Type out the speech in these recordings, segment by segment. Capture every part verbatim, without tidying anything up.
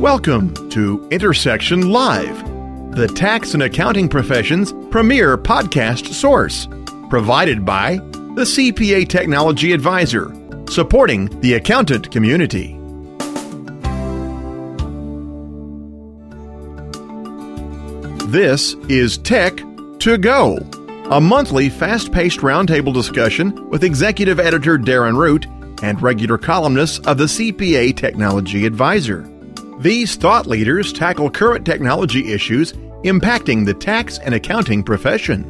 Welcome to Intersection Live, the tax and accounting profession's premier podcast source, provided by the C P A Technology Advisor, supporting the accountant community. This is Tech to Go, a monthly fast-paced roundtable discussion with executive editor Darren Root and regular columnists of the C P A Technology Advisor. These thought leaders tackle current technology issues impacting the tax and accounting profession.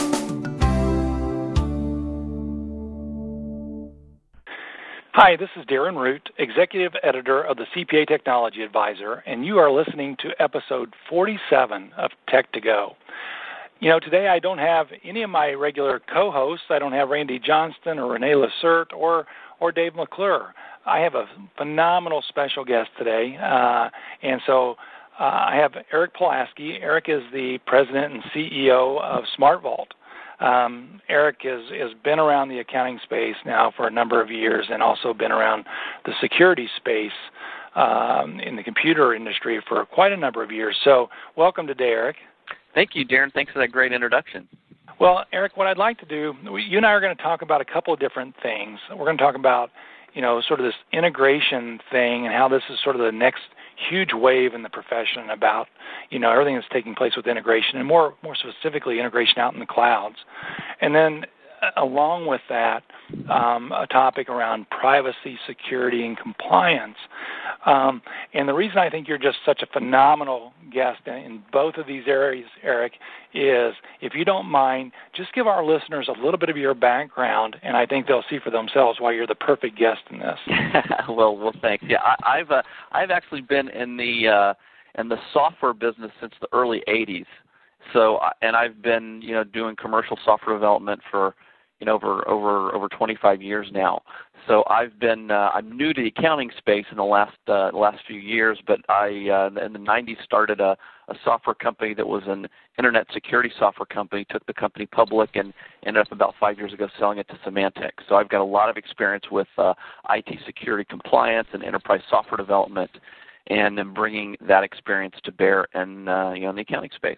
Hi, this is Darren Root, executive editor of the C P A Technology Advisor, and you are listening to episode forty-seven of Tech to Go. You know, today I don't have any of my regular co-hosts. I don't have Randy Johnston or Renee Lacerte or or Dave McClure. I have a phenomenal special guest today, uh, and so uh, I have Eric Pulaski. Eric is the president and C E O of SmartVault. Um, Eric has, has been around the accounting space now for a number of years and also been around the security space um, in the computer industry for quite a number of years. So welcome today, Eric. Thank you, Darren. Thanks for that great introduction. Well, Eric, what I'd like to do, we, you and I are going to talk about a couple of different things. We're going to talk about, you know, sort of this integration thing and how this is sort of the next huge wave in the profession about, you know, everything that's taking place with integration and more more specifically integration out in the clouds. And then uh, along with that, um, a topic around privacy, security, and compliance. Um, and the reason I think you're just such a phenomenal guest in, in both of these areas, Eric, is if you don't mind, just give our listeners a little bit of your background, and I think they'll see for themselves why you're the perfect guest in this. well, well, thanks. Yeah, I, I've uh, I've actually been in the uh, in the software business since the early eighties. So, and I've been you know doing commercial software development for you know over over over twenty-five years now. So I've been uh, I'm new to the accounting space in the last uh, the last few years, but I uh, in the nineties started a, a software company that was an internet security software company. Took the company public and ended up about five years ago selling it to Symantec. So I've got a lot of experience with uh, I T security compliance and enterprise software development, and then bringing that experience to bear in uh, you know in the accounting space.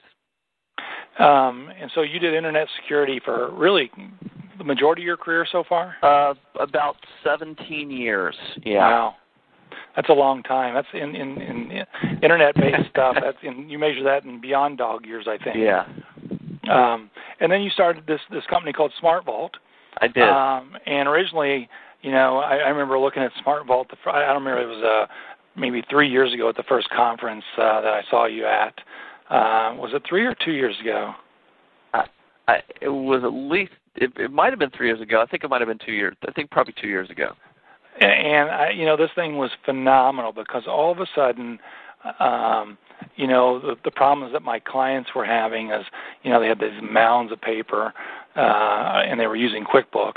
Um, and so you did internet security for really the majority of your career so far? Uh, about seventeen years, yeah. Wow. That's a long time. That's in, in, in internet-based stuff. That's in, you measure that in beyond dog years, I think. Yeah. Um, and then you started this, this company called SmartVault. I did. Um, and originally, you know, I, I remember looking at SmartVault. The, I don't remember, it was uh, maybe three years ago at the first conference uh, that I saw you at. Uh, was it three or two years ago? I, I, it was at least, it, it might have been three years ago. I think it might have been two years. I think probably two years ago. And, and I, you know, this thing was phenomenal because all of a sudden, um, you know, the, the problems that my clients were having is, you know, they had these mounds of paper uh, and they were using QuickBooks.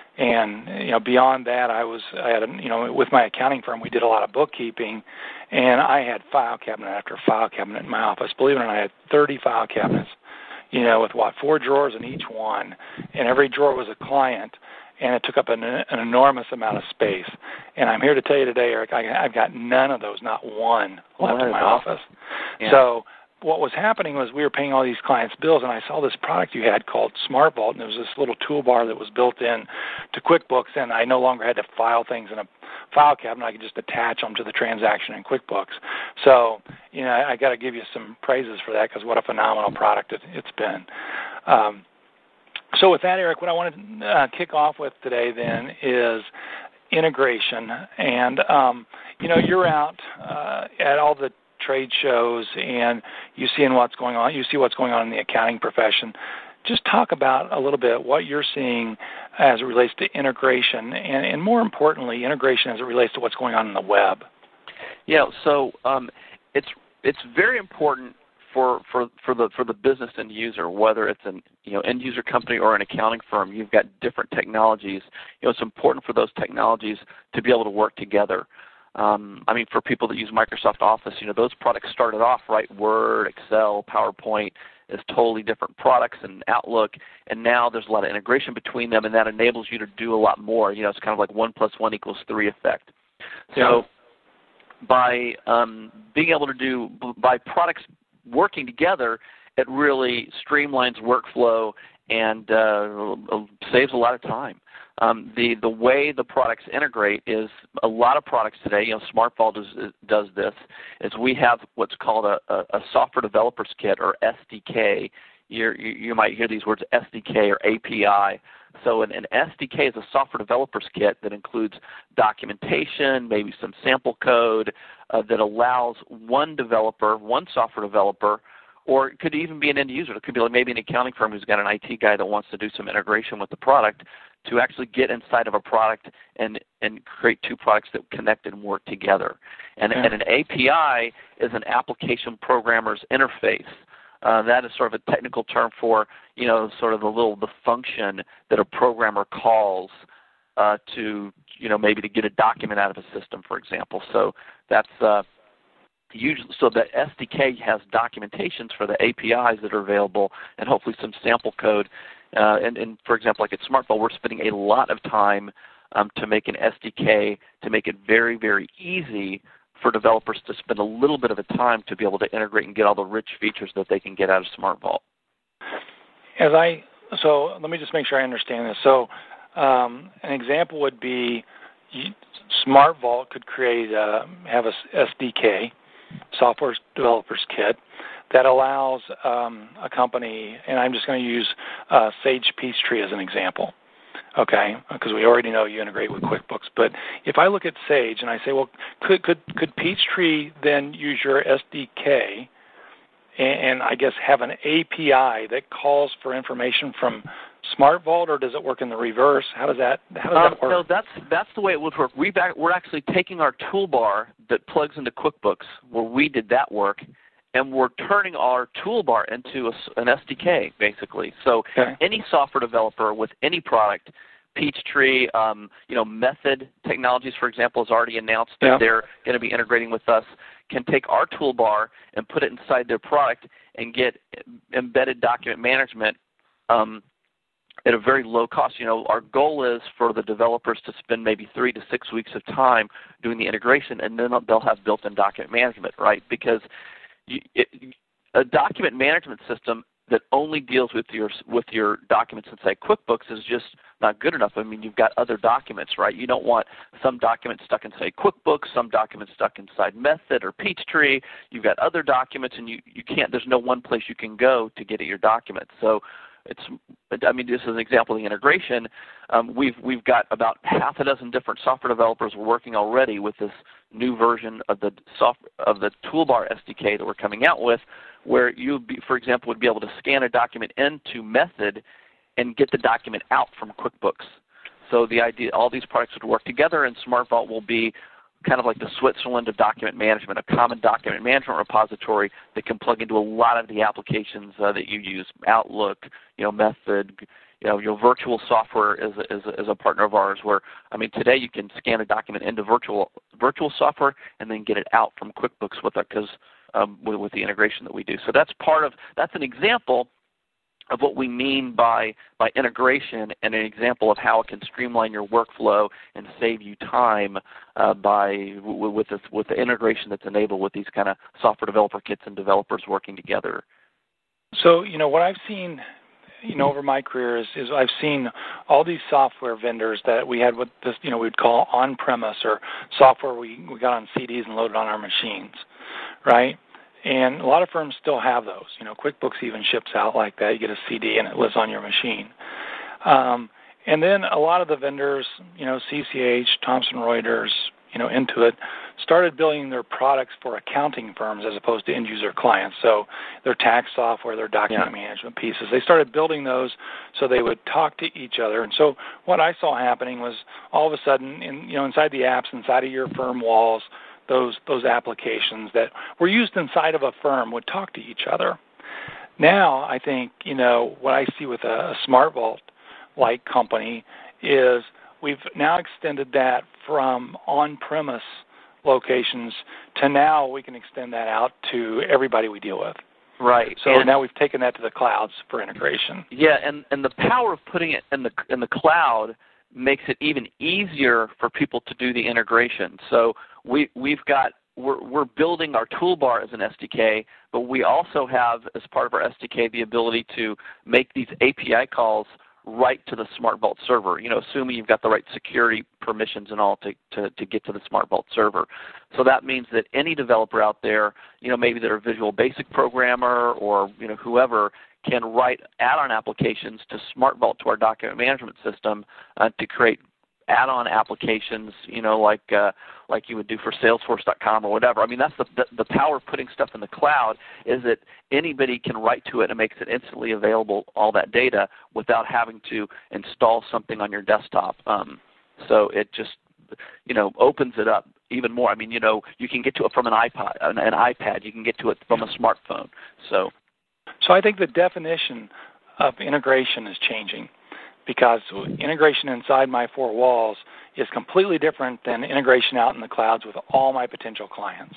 And, you know, beyond that, I was, I had, a, you know, with my accounting firm, we did a lot of bookkeeping, and I had file cabinet after file cabinet in my office. Believe it or not, I had thirty file cabinets, you know, with what, four drawers in each one, and every drawer was a client, and it took up an, an enormous amount of space. And I'm here to tell you today, Eric, I, I've got none of those, not one, left oh, in my awesome. office. Yeah. So what was happening was we were paying all these clients' bills, and I saw this product you had called SmartVault, and it was this little toolbar that was built in to QuickBooks, and I no longer had to file things in a file cabinet. I could just attach them to the transaction in QuickBooks. So, you know, I, I got to give you some praises for that because what a phenomenal product it, it's been. Um, so with that, Eric, what I want to uh, kick off with today then is integration. And, um, you know, you're out uh, at all the trade shows and you seeing what's going on, you see what's going on in the accounting profession. Just talk about a little bit what you're seeing as it relates to integration and, and more importantly, integration as it relates to what's going on in the web. Yeah, so um, it's it's very important for, for, for the for the business end user, whether it's an you know end user company or an accounting firm. You've got different technologies. You know, it's important for those technologies to be able to work together. Um, I mean, for people that use Microsoft Office, you know, those products started off, right, Word, Excel, PowerPoint, as totally different products, and Outlook, and now there's a lot of integration between them, and that enables you to do a lot more. You know, it's kind of like one plus one equals three effect. So by um, being able to do, by products working together, it really streamlines workflow and uh, saves a lot of time. Um, the the way the products integrate is a lot of products today, you know, SmartVault does, does this, is we have what's called a, a, a software developers kit, or S D K. You're, you you might hear these words S D K or A P I. So an, an S D K is a software developers kit that includes documentation, maybe some sample code uh, that allows one developer, one software developer, or it could even be an end user. It could be like maybe an accounting firm who's got an I T guy that wants to do some integration with the product, to actually get inside of a product and, and create two products that connect and work together. And, yeah. and an A P I is an application programmer's interface. Uh, that is sort of a technical term for, you know, sort of the little the function that a programmer calls uh, to, you know, maybe to get a document out of a system, for example. So that's uh, usually so the S D K has documentations for the A P Is that are available, and hopefully some sample code. Uh, and, and for example, like at SmartVault, we're spending a lot of time um, to make an S D K to make it very, very easy for developers to spend a little bit of a time to be able to integrate and get all the rich features that they can get out of SmartVault. As I so let me just make sure I understand this. So um, an example would be you, SmartVault could create a, have a S D K, software developers kit, that allows um, a company, and I'm just going to use uh, Sage Peachtree as an example, okay, because we already know you integrate with QuickBooks. But if I look at Sage and I say, well, could could, could Peachtree then use your S D K and, and I guess have an A P I that calls for information from SmartVault, or does it work in the reverse? How does that how does um, that work? No, that's that's the way it would work. We've, we're actually taking our toolbar that plugs into QuickBooks, where we did that work, and we're turning our toolbar into a, an S D K, basically. So okay. Any software developer with any product, Peachtree, um, you know, Method Technologies, for example, has already announced that yeah. they're going to be integrating with us, can take our toolbar and put it inside their product and get embedded document management um, at a very low cost. You know, our goal is for the developers to spend maybe three to six weeks of time doing the integration, and then they'll have built-in document management, right? Because you, it, a document management system that only deals with your with your documents inside QuickBooks is just not good enough. I mean, you've got other documents, right? You don't want some documents stuck inside QuickBooks, some documents stuck inside Method or Peachtree. You've got other documents, and you, you can't. There's no one place you can go to get at your documents. So it's, I mean, just as an example of the integration, um, we've we've got about half a dozen different software developers working already with this new version of the soft of the Toolbar S D K that we're coming out with, where you, be, for example, would be able to scan a document into Method and get the document out from QuickBooks. So the idea, all these products would work together, and SmartVault will be kind of like the Switzerland of document management, a common document management repository that can plug into a lot of the applications uh, that you use. Outlook, you know, Method, you know, your virtual software is a, is, a, is a partner of ours. Where I mean, today you can scan a document into virtual virtual software and then get it out from QuickBooks with it because um, with, with the integration that we do. So that's part of that's an example of what we mean by by integration, and an example of how it can streamline your workflow and save you time uh, by with this, with the integration that's enabled with these kind of software developer kits and developers working together. So, you know, what I've seen, you know, over my career is, is I've seen all these software vendors that we had with this, you know, we'd call on-premise, or software we, we got on C Ds and loaded on our machines, right? And a lot of firms still have those. You know, QuickBooks even ships out like that. You get a C D and it lives on your machine. Um, and then a lot of the vendors, you know, C C H, Thomson Reuters, you know, Intuit, started building their products for accounting firms as opposed to end-user clients. So their tax software, their document yeah. management pieces, they started building those so they would talk to each other. And so what I saw happening was all of a sudden, in, you know, inside the apps, inside of your firm walls, those those applications that were used inside of a firm would talk to each other. Now, I think, you know, what I see with a, a SmartVault-like company is we've now extended that from on-premise locations to now we can extend that out to everybody we deal with. Right. So and now we've taken that to the clouds for integration. Yeah, and, and the power of putting it in the in the cloud makes it even easier for people to do the integration. So we, we've got we're, we're building our toolbar as an S D K, but we also have, as part of our S D K, the ability to make these A P I calls right to the SmartVault server, you know, assuming you've got the right security permissions and all to, to, to get to the SmartVault server. So that means that any developer out there, you know, maybe they're a Visual Basic programmer or, you know, whoever, can write add-on applications to SmartVault, to our document management system, uh, to create add-on applications, you know, like uh, like you would do for Salesforce dot com or whatever. I mean, that's the, the the power of putting stuff in the cloud, is that anybody can write to it and makes it instantly available, all that data, without having to install something on your desktop. Um, so it just, you know, opens it up even more. I mean, you know, you can get to it from an iPod, an, an iPad. You can get to it from a smartphone. So, so I think the definition of integration is changing, because integration inside my four walls is completely different than integration out in the clouds with all my potential clients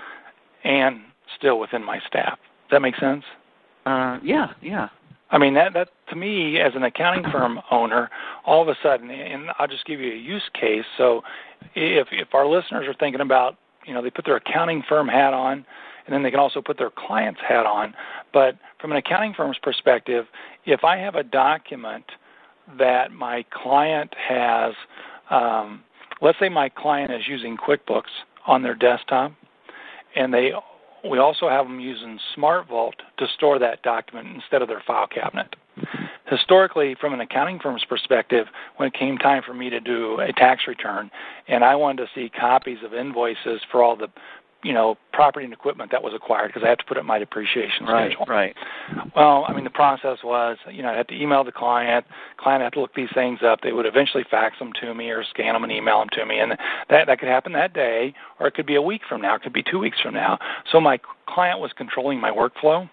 and still within my staff. Does that make sense? Uh, yeah, yeah. I mean, that, that to me, as an accounting firm owner, all of a sudden, and I'll just give you a use case. So if if our listeners are thinking about, you know, they put their accounting firm hat on, and then they can also put their client's hat on. But from an accounting firm's perspective, if I have a document that my client has, um, let's say my client is using QuickBooks on their desktop, and they we also have them using SmartVault to store that document instead of their file cabinet. Historically, from an accounting firm's perspective, when it came time for me to do a tax return, and I wanted to see copies of invoices for all the, you know, property and equipment that was acquired, because I have to put it in my depreciation right, schedule. Right, Well, I mean, the process was, you know, I had to email the client. Client had to look these things up. They would eventually fax them to me or scan them and email them to me, and that that could happen that day, or it could be a week from now. It could be two weeks from now. So my client was controlling my workflow.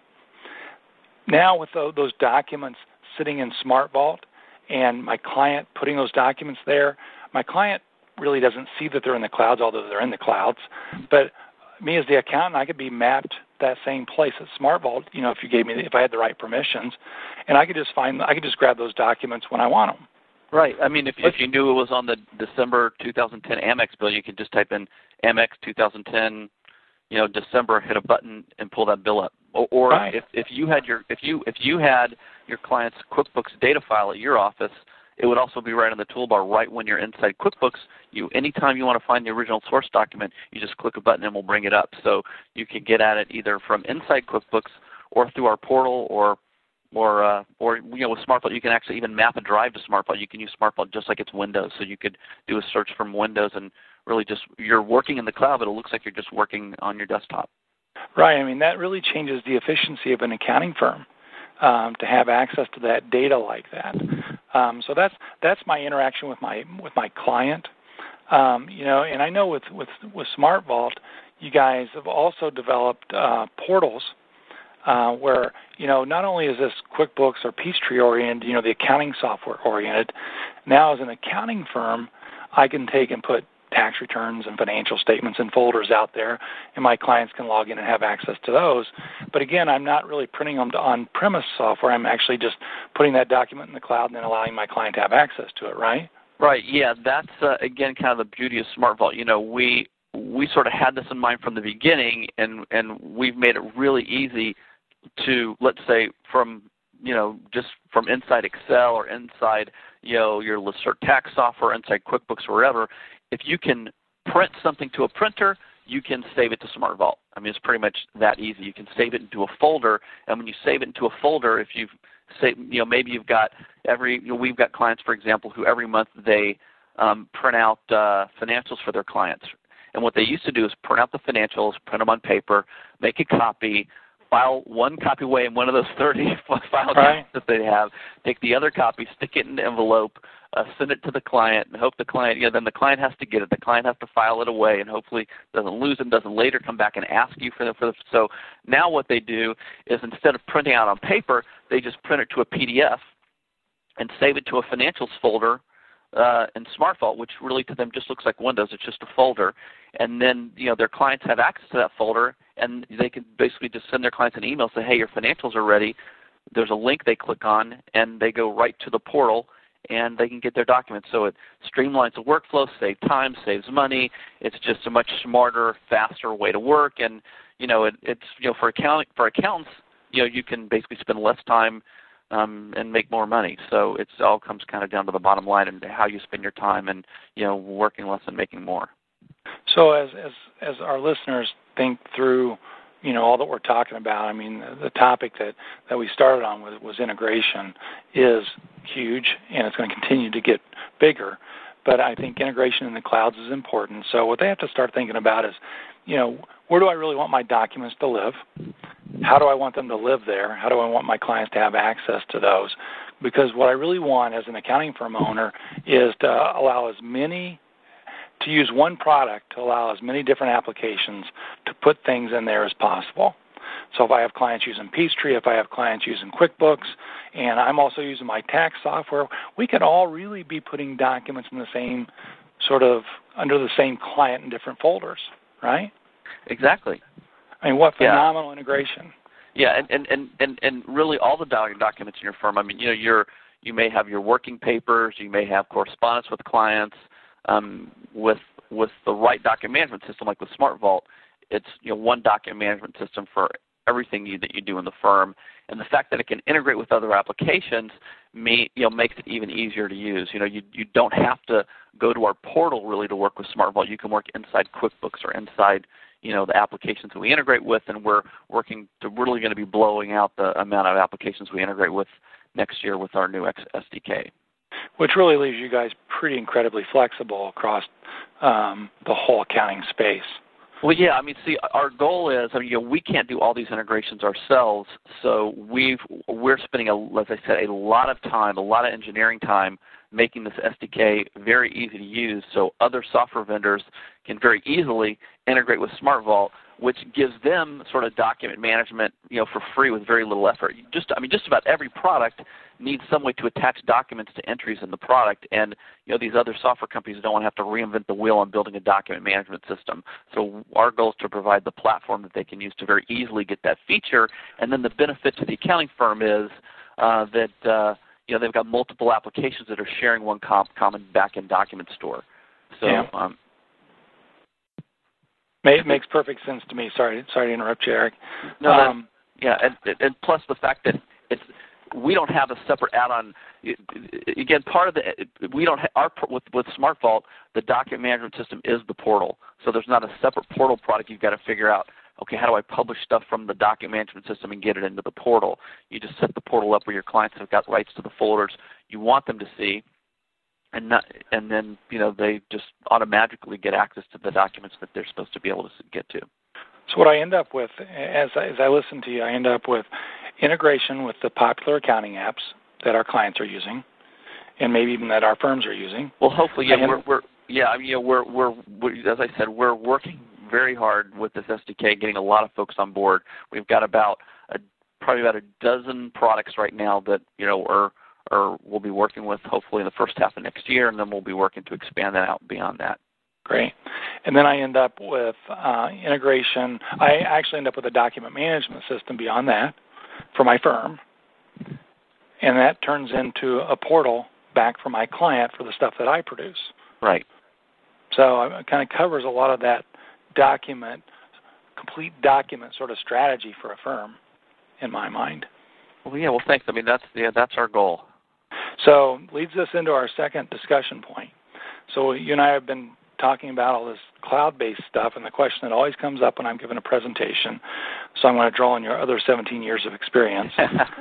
Now with those documents sitting in SmartVault and my client putting those documents there, my client really doesn't see that they're in the clouds, although they're in the clouds, but me as the accountant, I could be mapped that same place at SmartVault, you know, if you gave me, if I had the right permissions, and I could just find, I could just grab those documents when I want them. Right. I mean, if, if you knew it was on the December two thousand ten Amex bill, you could just type in Amex two thousand ten, you know, December, hit a button, and pull that bill up. Or, or right. if, if you had your, if you if you had your client's QuickBooks data file at your office, it would also be right on the toolbar right when you're inside QuickBooks. You, anytime you want to find the original source document, you just click a button and we'll bring it up. So you can get at it either from inside QuickBooks or through our portal, or or uh, or you know, with SmartVault you can actually even map a drive to SmartVault. You can use SmartVault just like it's Windows. So you could do a search from Windows and really just, you're working in the cloud, but it looks like you're just working on your desktop. Right. I mean, that really changes the efficiency of an accounting firm. Um, to have access to that data like that, um, so that's that's my interaction with my with my client, um, you know. And I know with with with SmartVault, you guys have also developed uh, portals uh, where, you know, not only is this QuickBooks or Peachtree oriented, you know, the accounting software oriented. Now, as an accounting firm, I can take and put tax returns and financial statements and folders out there, and my clients can log in and have access to those. But again, I'm not really printing them to on-premise software. I'm actually just putting that document in the cloud and then allowing my client to have access to it, right? Right, yeah, that's, uh, again, kind of the beauty of SmartVault. You know, we we sort of had this in mind from the beginning, and, and we've made it really easy to, let's say, from, you know, just from inside Excel or inside, you know, your Lacerte tax software, inside QuickBooks or wherever, if you can print something to a printer, you can save it to SmartVault. I mean, it's pretty much that easy. You can save it into a folder, and when you save it into a folder, if you've, say, you know, maybe you've got every, you know, we've got clients, for example, who every month they um, print out uh, financials for their clients. And what they used to do is print out the financials, print them on paper, make a copy, file one copy away in one of those thirty file right. that they have, take the other copy, stick it in an envelope, Uh, send it to the client, and hope the client, you know, then the client has to get it. The client has to file it away, and hopefully doesn't lose them, doesn't later come back and ask you for the, for the. So now what they do is, instead of printing out on paper, they just print it to a P D F and save it to a financials folder uh, in SmartVault, which really to them just looks like Windows. It's just a folder, and then, you know, their clients have access to that folder, and they can basically just send their clients an email, say, hey, your financials are ready. There's a link they click on, and they go right to the portal. and they can get their documents. So it streamlines the workflow, saves time, saves money. It's just a much smarter, faster way to work. And you know, it, it's you know for accounting for accountants, you know, you can basically spend less time um, and make more money. So it's all comes kind of down to the bottom line and how you spend your time, and you know, working less and making more. So as as as our listeners think through, you know, all that we're talking about, I mean, the topic that, that we started on was, was integration is huge, and it's going to continue to get bigger. But I think integration in the clouds is important. So what they have to start thinking about is, you know, where do I really want my documents to live? How do I want them to live there? How do I want my clients to have access to those? Because what I really want as an accounting firm owner is to allow as many to use one product to allow as many different applications to put things in there as possible. So if I have clients using Peachtree, if I have clients using QuickBooks, and I'm also using my tax software, we could all really be putting documents in the same sort of, under the same client in different folders, right? Exactly. I mean, what phenomenal yeah. integration. Yeah, and, and, and, and, and really all the documents in your firm, I mean, you know, you're, you may have your working papers, you may have correspondence with clients. Um, with with the right document management system, like with SmartVault, it's you know one document management system for everything you, that you do in the firm, and the fact that it can integrate with other applications, may, you know, makes it even easier to use. You know, you you don't have to go to our portal really to work with SmartVault. You can work inside QuickBooks or inside you know the applications that we integrate with, and we're working to really going to be blowing out the amount of applications we integrate with next year with our new S D K. Which really leaves you guys pretty incredibly flexible across um, the whole accounting space. Well, yeah, I mean, see, our goal is, I mean, you know, we can't do all these integrations ourselves, so we've, we're spending, a, as I said, a lot of time, a lot of engineering time making this S D K very easy to use so other software vendors can very easily integrate with SmartVault, which gives them sort of document management, you know, for free with very little effort. Just, I mean, just about every product needs some way to attach documents to entries in the product, and you know these other software companies don't want to have to reinvent the wheel on building a document management system. So our goal is to provide the platform that they can use to very easily get that feature, and then the benefit to the accounting firm is uh, that uh, you know they've got multiple applications that are sharing one com- common back-end document store. So. Yeah. Um, It makes perfect sense to me. Sorry, sorry to interrupt you, Eric. No, um, yeah, and, and plus the fact that it's we don't have a separate add-on. Again, part of the we don't have, our with with SmartVault, the document management system is the portal. So there's not a separate portal product you've got to figure out. Okay, how do I publish stuff from the document management system and get it into the portal? You just set the portal up where your clients have got rights to the folders you want them to see. And not, and then you know they just automatically get access to the documents that they're supposed to be able to get to. So what I end up with, as I, as I listen to you, I end up with integration with the popular accounting apps that our clients are using, and maybe even that our firms are using. Well, hopefully, yeah, I we're, we're yeah, I mean, you know, we're, we're we're as I said, we're working very hard with this S D K, getting a lot of folks on board. We've got about a, probably about a dozen products right now that you know are. or we'll be working with hopefully in the first half of next year, and then we'll be working to expand that out beyond that. Great. And then I end up with uh, integration. I actually end up with a document management system beyond that for my firm, and that turns into a portal back for my client for the stuff that I produce. Right. So it kind of covers a lot of that document, complete document sort of strategy for a firm in my mind. Well, yeah, well, thanks. I mean, that's yeah, that's our goal. So leads us into our second discussion point. So you and I have been talking about all this cloud-based stuff, and the question that always comes up when I'm giving a presentation, so I'm going to draw on your other seventeen years of experience,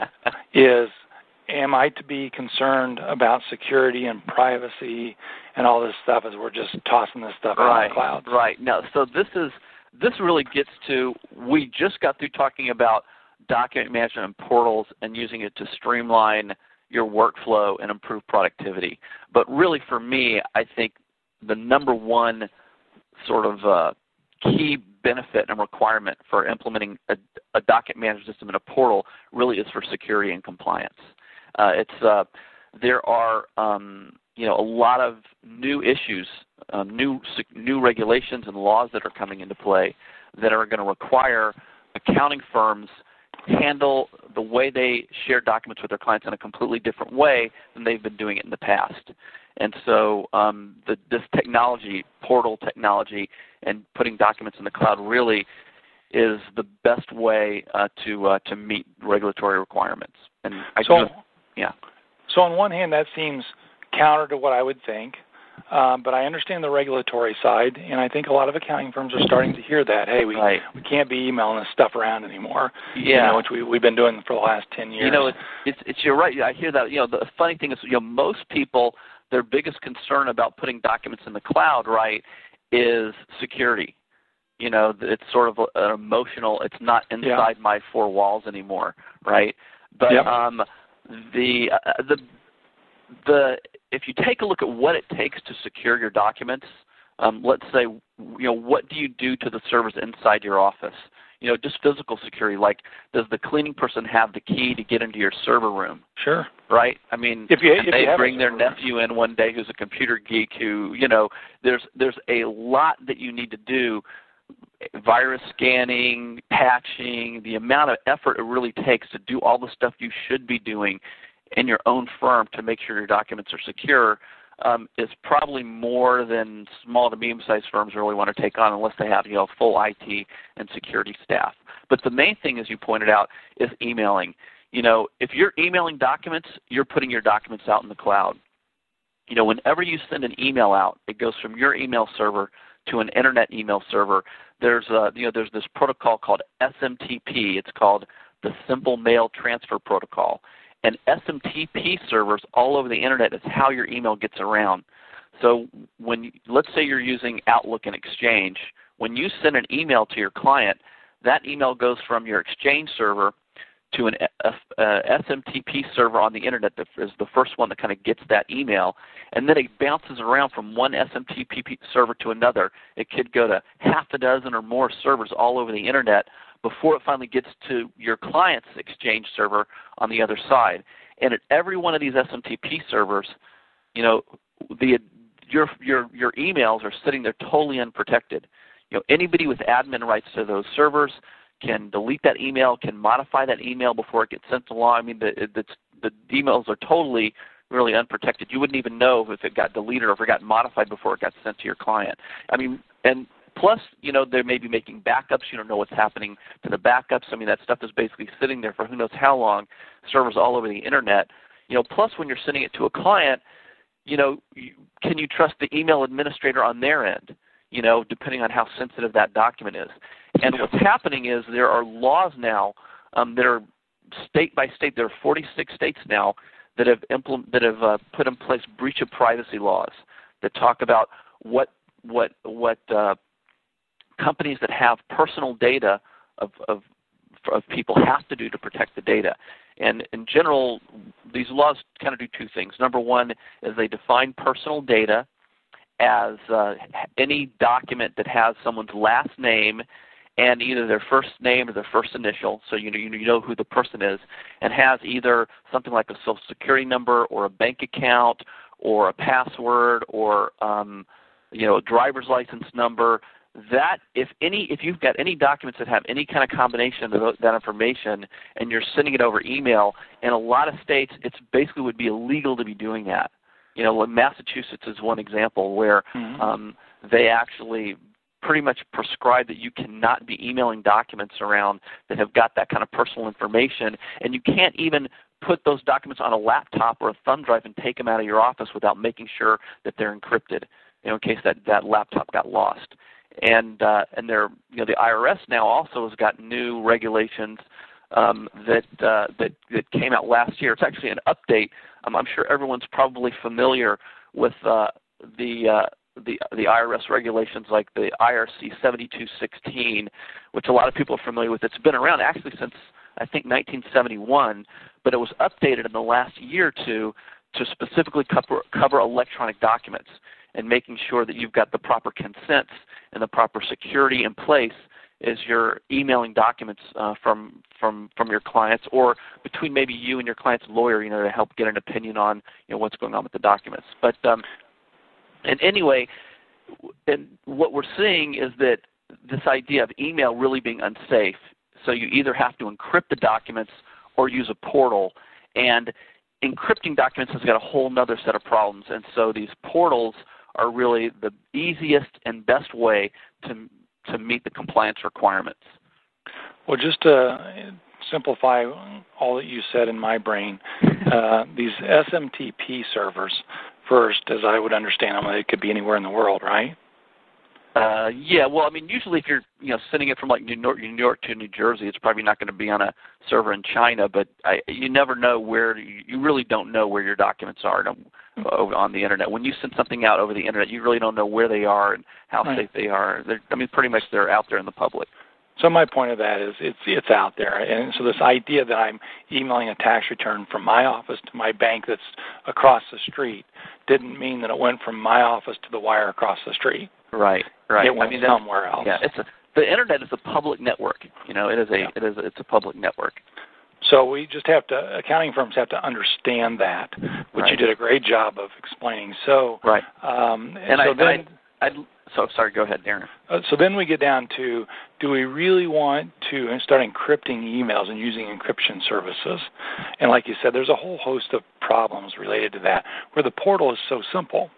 is am I to be concerned about security and privacy and all this stuff as we're just tossing this stuff right, out in the clouds? Right. No, so this is this really gets to, we just got through talking about document management and portals and using it to streamline your workflow and improve productivity. But really for me, I think the number one sort of uh, key benefit and requirement for implementing a, a document management system in a portal really is for security and compliance. Uh, it's uh, there are um, you know a lot of new issues, um, new new regulations and laws that are coming into play that are going to require accounting firms handle the way they share documents with their clients in a completely different way than they've been doing it in the past. And so um, the, this technology, portal technology, and putting documents in the cloud really is the best way uh, to uh, to meet regulatory requirements. And I so, do, yeah. So on one hand, that seems counter to what I would think. Um, but I understand the regulatory side, and I think a lot of accounting firms are starting to hear that. Hey, we right. we can't be emailing this stuff around anymore. Yeah, you know, which we we've been doing for the last ten years. You know, it's it's, it's you're right. I hear that. You know, the funny thing is, you know, most people, their biggest concern about putting documents in the cloud, right, is security. You know, it's sort of an emotional. It's not inside yeah. my four walls anymore, right? But yep. um, the uh, the the if you take a look at what it takes to secure your documents, um, let's say, you know, what do you do to the servers inside your office? You know, just physical security. Like, does the cleaning person have the key to get into your server room? Sure. Right? I mean, if you, if they you bring their nephew in one day who's a computer geek who, you know, there's there's a lot that you need to do. Virus scanning, patching, the amount of effort it really takes to do all the stuff you should be doing in your own firm to make sure your documents are secure um, is probably more than small to medium-sized firms really want to take on unless they have, you know, full I T and security staff. But the main thing, as you pointed out, is emailing. You know, if you're emailing documents, you're putting your documents out in the cloud. You know, whenever you send an email out, it goes from your email server to an internet email server. There's a, you know, there's this protocol called S M T P. It's called the Simple Mail Transfer Protocol. And S M T P servers all over the internet is how your email gets around. So when, let's say you're using Outlook and Exchange, when you send an email to your client, that email goes from your Exchange server to an uh, uh, S M T P server on the internet that is the first one that kind of gets that email, and then it bounces around from one S M T P server to another. It could go to half a dozen or more servers all over the internet before it finally gets to your client's Exchange server on the other side. And at every one of these S M T P servers, you know, the your your your emails are sitting there totally unprotected. You know, anybody with admin rights to those servers can delete that email, can modify that email before it gets sent along. I mean, the, the, the emails are totally, really unprotected. You wouldn't even know if it got deleted or if it got modified before it got sent to your client. I mean, and plus, you know, they may be making backups. You don't know what's happening to the backups. I mean, that stuff is basically sitting there for who knows how long, servers all over the internet. You know, plus when you're sending it to a client, you know, you, can you trust the email administrator on their end? You know, depending on how sensitive that document is. And what's happening is there are laws now um, that are state by state. There are forty-six states now that have implement, that have uh, put in place breach of privacy laws that talk about what what what uh, companies that have personal data of, of of people have to do to protect the data. And in general, these laws kind of do two things. Number one is they define personal data as uh, any document that has someone's last name and either their first name or their first initial, so you know, you know who the person is, and has either something like a social security number or a bank account or a password or um, you know, a driver's license number. That if any, if you've got any documents that have any kind of combination of that information and you're sending it over email, in a lot of states, it's basically would be illegal to be doing that. You know, Massachusetts is one example where mm-hmm. um, they actually pretty much prescribe that you cannot be emailing documents around that have got that kind of personal information, and you can't even put those documents on a laptop or a thumb drive and take them out of your office without making sure that they're encrypted, you know, in case that, that laptop got lost. And uh, and they're, you know, the I R S now also has got new regulations um, that uh, that that came out last year. It's actually an update. Um, I'm sure everyone's probably familiar with uh, the uh, the the I R S regulations like the I R C seventy-two sixteen, which a lot of people are familiar with. It's been around actually since I think nineteen seventy-one, but it was updated in the last year or two to specifically cover, cover electronic documents and making sure that you've got the proper consents and the proper security in place as you're emailing documents uh, from from from your clients or between maybe you and your client's lawyer, you know, to help get an opinion on, you know, what's going on with the documents. But um, and anyway, and what we're seeing is that this idea of email really being unsafe. so you either have to encrypt the documents or use a portal. And encrypting documents has got a whole other set of problems. And so these portals are really the easiest and best way to to meet the compliance requirements. Well, just to simplify all that you said in my brain, uh, these S M T P servers, first, as I would understand them, they could be anywhere in the world, right? Uh, yeah, well, I mean, usually if you're, you know, sending it from like New York, New York to New Jersey, it's probably not going to be on a server in China. But I, you never know where you really don't know where your documents are on the internet. When you send something out over the internet, you really don't know where they are and how right. safe they are. They're, I mean, pretty much they're out there in the public. So my point of that is it's it's out there, and so this idea that I'm emailing a tax return from my office to my bank that's across the street didn't mean that it went from my office to the wire across the street. Right, right. It went I mean, somewhere else. Yeah, it's a, the internet is a public network. You know, it is a yeah. it is a, it's a public network. So we just have to accounting firms have to understand that, which right. you did a great job of explaining. So right, um, and, and so I, then. I, I'd, So sorry, go ahead, Darren. Uh, so then we get down to, do we really want to start encrypting emails and using encryption services? And like you said, there's a whole host of problems related to that, where the portal is so simple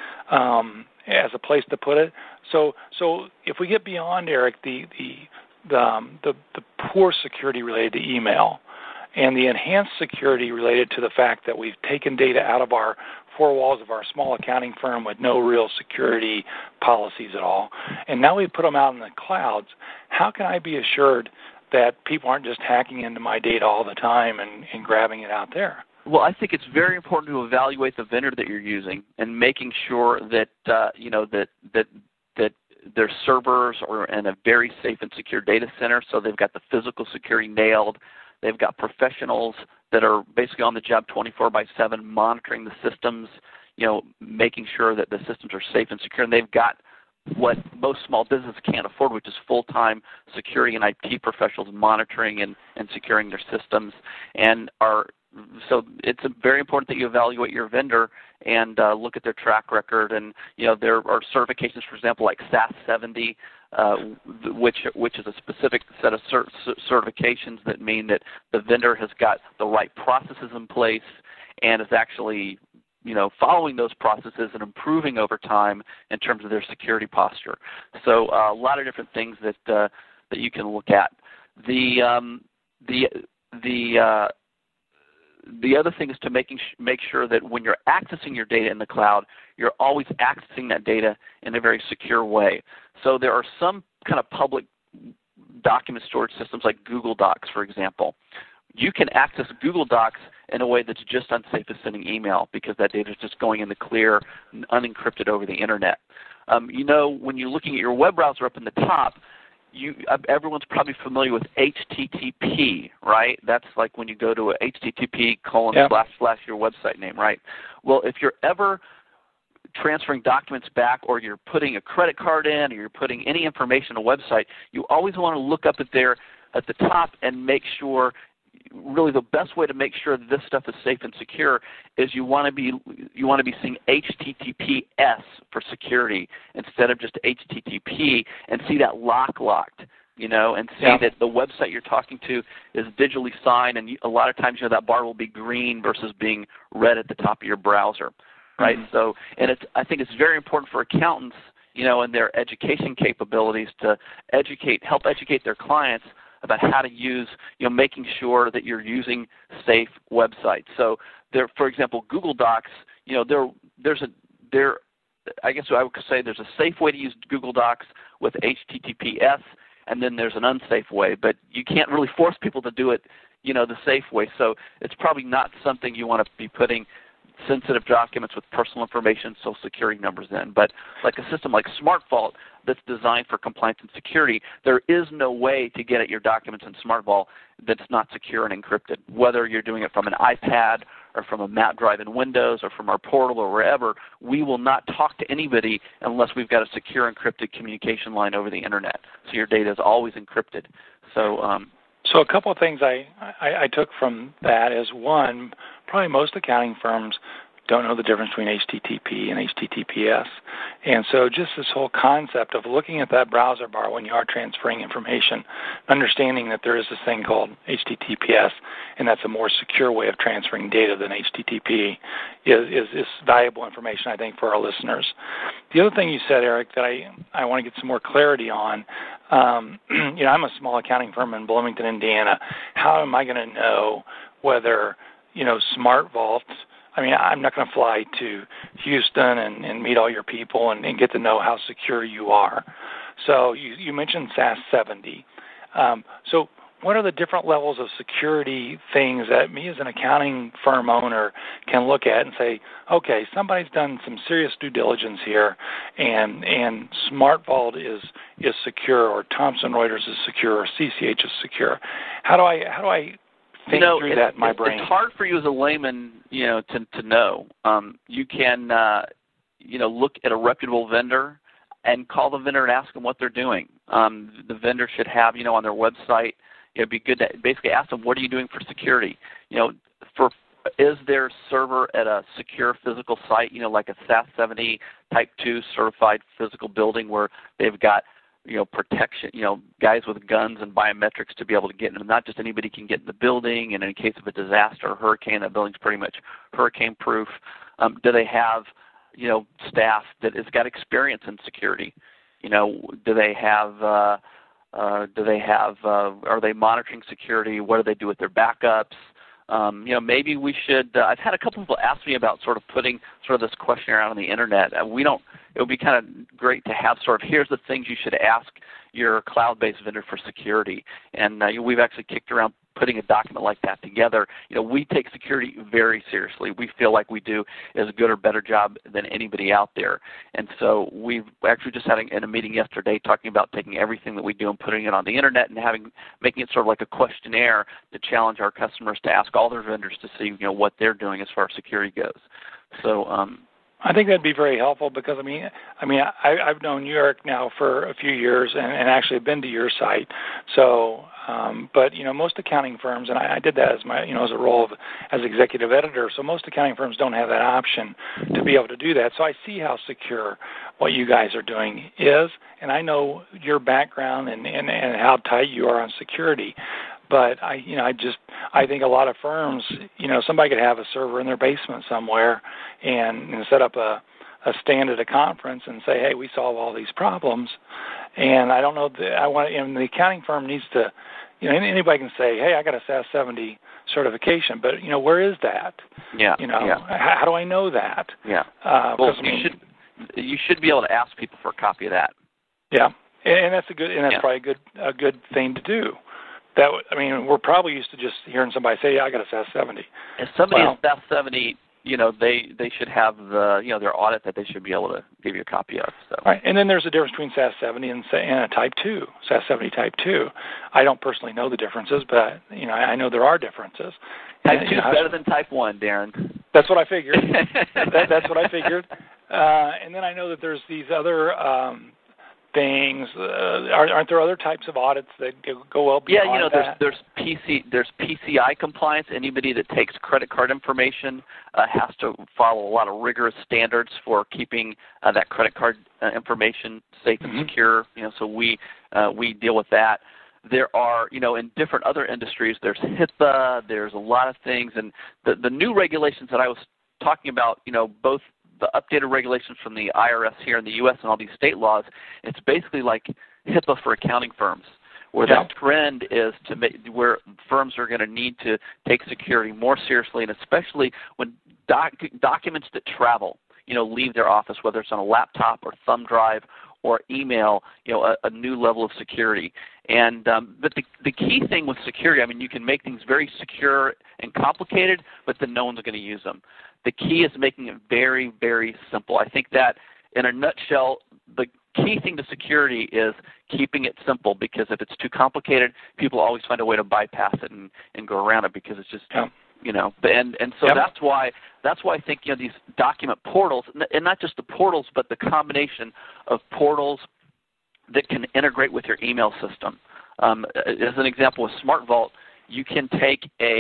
um, as a place to put it. So so if we get beyond, Eric, the the the, um, the, the poor security related to email and the enhanced security related to the fact that we've taken data out of our four walls of our small accounting firm with no real security policies at all, and now we put them out in the clouds, how can I be assured that people aren't just hacking into my data all the time and, and grabbing it out there? Well, I think it's very important to evaluate the vendor that you're using and making sure that uh, you know that that that their servers are in a very safe and secure data center, so they've got the physical security nailed. They've got professionals that are basically on the job twenty-four by seven, monitoring the systems, you know, making sure that the systems are safe and secure. And they've got what most small businesses can't afford, which is full-time security and I T professionals monitoring and, and securing their systems. And are so it's very important that you evaluate your vendor and uh, look at their track record. And, you know, there are certifications, for example, like S A S seventy, uh, which which is a specific set of cert- certifications that mean that the vendor has got the right processes in place and is actually, you know, following those processes and improving over time in terms of their security posture. So uh, a lot of different things that uh, that you can look at. The um, the the uh, The other thing is to making sh- make sure that when you're accessing your data in the cloud, you're always accessing that data in a very secure way. So there are some kind of public document storage systems like Google Docs, for example. You can access Google Docs in a way that's just unsafe as sending email because that data is just going in the clear, unencrypted over the internet. Um, you know, when you're looking at your web browser up in the top, You, everyone's probably familiar with H T T P, right? That's like when you go to a H T T P colon yeah. slash slash your website name, right? Well, if you're ever transferring documents back or you're putting a credit card in or you're putting any information on a website, you always want to look up at there at the top and make sure, really the best way to make sure that this stuff is safe and secure is you want to be you want to be seeing H T T P S for security instead of just H T T P, and see that lock locked, you know, and see yeah. that the website you're talking to is digitally signed, and you, a lot of times, you know, that bar will be green versus being red at the top of your browser, right? Mm-hmm. So, and it's I think it's very important for accountants, you know, and their education capabilities to educate, help educate their clients about how to use, you know, making sure that you're using safe websites. So there, for example, Google Docs, you know, there, there's a, there, I guess I would say there's a safe way to use Google Docs with H T T P S, and then there's an unsafe way, but you can't really force people to do it, you know, the safe way. So it's probably not something you want to be putting sensitive documents with personal information, social security numbers in. But like a system like SmartVault that's designed for compliance and security, there is no way to get at your documents in SmartVault that's not secure and encrypted. Whether you're doing it from an iPad or from a map drive in Windows or from our portal or wherever, we will not talk to anybody unless we've got a secure encrypted communication line over the internet. So your data is always encrypted. So um, So a couple of things I, I, I took from that is, one, probably most accounting firms don't know the difference between H T T P and H T T P S. And so just this whole concept of looking at that browser bar when you are transferring information, understanding that there is this thing called H T T P S, and that's a more secure way of transferring data than H T T P, is, is, is valuable information, I think, for our listeners. The other thing you said, Eric, that I, I want to get some more clarity on, um, you know, I'm a small accounting firm in Bloomington, Indiana. How am I going to know whether, you know, SmartVault, I mean, I'm not going to fly to Houston and, and meet all your people and, and get to know how secure you are. So you, you mentioned S A S seventy. Um, so what are the different levels of security things that me as an accounting firm owner can look at and say, okay, somebody's done some serious due diligence here, and and SmartVault is is secure, or Thomson Reuters is secure, or C C H is secure. How do I how do I think you know, through it, that in my it, brain? It's hard for you as a layman, you know, to to know. Um, you can, uh, you know, look at a reputable vendor and call the vendor and ask them what they're doing. Um, the vendor should have, you know, on their website. It'd be good to basically ask them, what are you doing for security? You know, for is their server at a secure physical site, you know, like a S A S seventy Type two certified physical building where they've got, you know, protection, you know, guys with guns and biometrics to be able to get in. Not just anybody can get in the building, and in case of a disaster or hurricane, that building's pretty much hurricane-proof. Um, do they have, you know, staff that has got experience in security? You know, do they have... Uh, Uh, do they have, uh, are they monitoring security? What do they do with their backups? Um, you know, maybe we should, uh, I've had a couple people ask me about sort of putting sort of this questionnaire out on the internet. Uh, we don't, it would be kind of great to have sort of, here's the things you should ask your cloud-based vendor for security. And uh, we've actually kicked around putting a document like that together. You know, we take security very seriously. We feel like we do as good or better job than anybody out there. And so we've actually just had a, in a meeting yesterday talking about taking everything that we do and putting it on the internet and having making it sort of like a questionnaire to challenge our customers to ask all their vendors to see, you know, what they're doing as far as security goes. So um, I think that'd be very helpful because I mean, I mean, I, I've known New York now for a few years, and, and actually been to your site. So, um, but you know, most accounting firms, and I, I did that as my, you know, as a role of as executive editor. So most accounting firms don't have that option to be able to do that. So I see how secure what you guys are doing is, and I know your background and and, and how tight you are on security. But I, you know, I just, I think a lot of firms, you know, somebody could have a server in their basement somewhere and, and set up a, a stand at a conference and say, hey, we solve all these problems. And I don't know, the, I want, and the accounting firm needs to, you know, anybody can say, hey, I got a S A S seventy certification, but you know, where is that? Yeah. You know, yeah. how, how do I know that? Yeah. Uh, well, I you mean, should you should be able to ask people for a copy of that. Yeah, and, and that's a good, and that's yeah. probably a good, a good thing to do. That I mean, we're probably used to just hearing somebody say, "Yeah, I got a S A S seventy." If somebody well, has S A S seventy, you know, they they should have the you know their audit that they should be able to give you a copy of. So. Right, and then there's a difference between S A S seventy and, and a Type two, S A S seventy Type two. I don't personally know the differences, but you know, I know there are differences. Type and, two you know, is better than Type one, Darren. That's what I figured. that, that's what I figured. Uh, and then I know that there's these other. Um, Things uh, aren't there other types of audits that go well beyond Yeah, you know, that? there's there's P C there's P C I compliance. Anybody that takes credit card information uh, has to follow a lot of rigorous standards for keeping uh, that credit card uh, information safe and mm-hmm. secure. You know, so we uh, we deal with that. There are, you know, in different other industries, there's HIPAA. There's a lot of things, and the the new regulations that I was talking about, you know, both the updated regulations from the I R S here in the U S and all these state laws, it's basically like HIPAA for accounting firms, where yeah. that trend is to make, where firms are going to need to take security more seriously, and especially when doc, documents that travel, you know, leave their office, whether it's on a laptop or thumb drive or email, you know, a, a new level of security. And um, but the the key thing with security, I mean, you can make things very secure and complicated, but then no one's going to use them. The key is making it very, very simple. I think that, in a nutshell, the key thing to security is keeping it simple, because if it's too complicated, people always find a way to bypass it and, and go around it because it's just, yeah. you know, and and so yep. that's why that's why I think, you know, these document portals, and not just the portals, but the combination of portals that can integrate with your email system. Um, as an example, with SmartVault, you can take a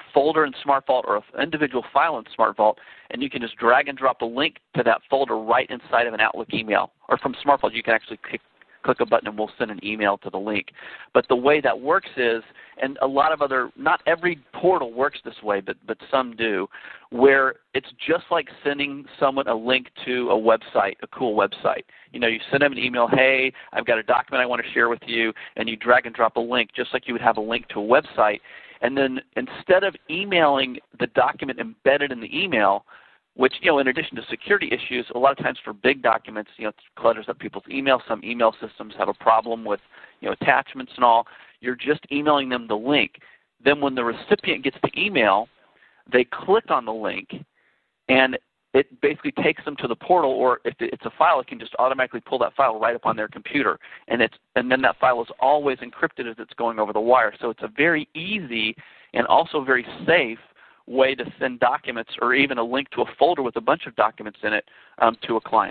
folder in SmartVault or an individual file in SmartVault, and you can just drag and drop a link to that folder right inside of an Outlook email. Or from SmartVault, you can actually click, click a button and we'll send an email to the link. But the way that works is, and a lot of other, not every portal works this way, but, but some do, where it's just like sending someone a link to a website, a cool website. You know, you send them an email, hey, I've got a document I want to share with you, and you drag and drop a link just like you would have a link to a website. And then instead of emailing the document embedded in the email, which, you know, in addition to security issues, a lot of times for big documents, you know, it clutters up people's email. Some email systems have a problem with, you know, attachments and all. You're just emailing them the link. Then when the recipient gets the email, they click on the link, and it basically takes them to the portal, or if it's a file, it can just automatically pull that file right up on their computer. And it's and then that file is always encrypted as it's going over the wire. So it's a very easy and also very safe way to send documents, or even a link to a folder with a bunch of documents in it, um, to a client.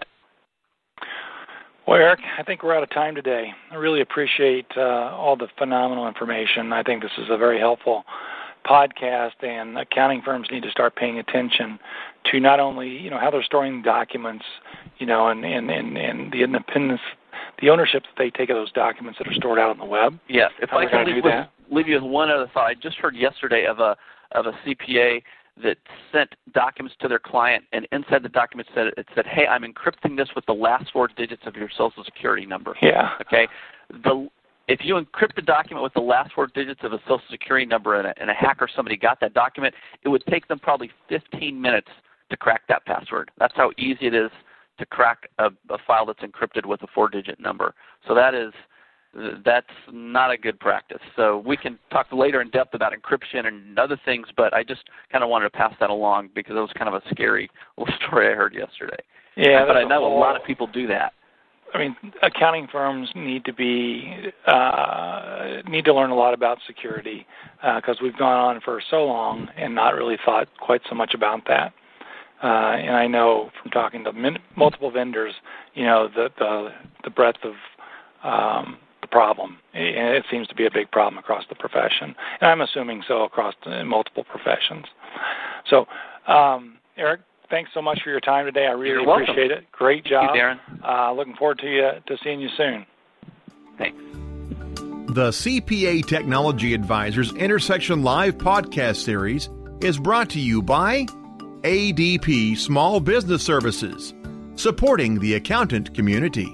Well, Eric, I think we're out of time today. I really appreciate uh, all the phenomenal information. I think this is a very helpful podcast, and accounting firms need to start paying attention to not only, you know, how they're storing documents, you know, and, and, and, and the independence, the ownership that they take of those documents that are stored out on the web. Yes. If I can leave, with, leave you with one other thought. I just heard yesterday of a of a C P A that sent documents to their client, and inside the document said it said, hey, I'm encrypting this with the last four digits of your Social Security number. Yeah. Okay. The If you encrypt a document with the last four digits of a Social Security number, and a, and a hacker, somebody got that document, it would take them probably fifteen minutes to crack that password. That's how easy it is to crack a, a file that's encrypted with a four-digit number. So that is that's not a good practice. So we can talk later in depth about encryption and other things, but I just kind of wanted to pass that along because it was kind of a scary little story I heard yesterday. Yeah, but I know a, a lot of people do that. I mean, accounting firms need to be uh, need to learn a lot about security because uh, we've gone on for so long and not really thought quite so much about that. Uh, and I know from talking to min- multiple vendors, you know, the the, the breadth of um, the problem, and it seems to be a big problem across the profession. And I'm assuming so across the, multiple professions. So, um, Eric, thanks so much for your time today. I really You're appreciate welcome. it. Great job, Thank you, Darren. Uh, looking forward to you to seeing you soon. Thanks. The C P A Technology Advisors Intersection Live podcast series is brought to you by A D P Small Business Services, supporting the accountant community.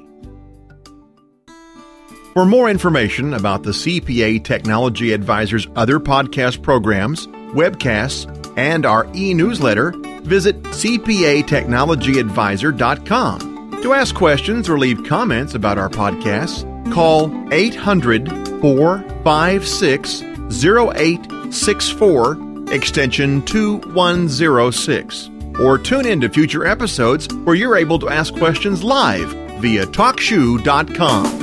For more information about the C P A Technology Advisors' other podcast programs, webcasts, and our e-newsletter, visit c p a technology advisor dot com. To ask questions or leave comments about our podcasts, call eight hundred, four five six, zero eight six four, extension two one zero six. Or tune in to future episodes where you're able to ask questions live via talk shoe dot com.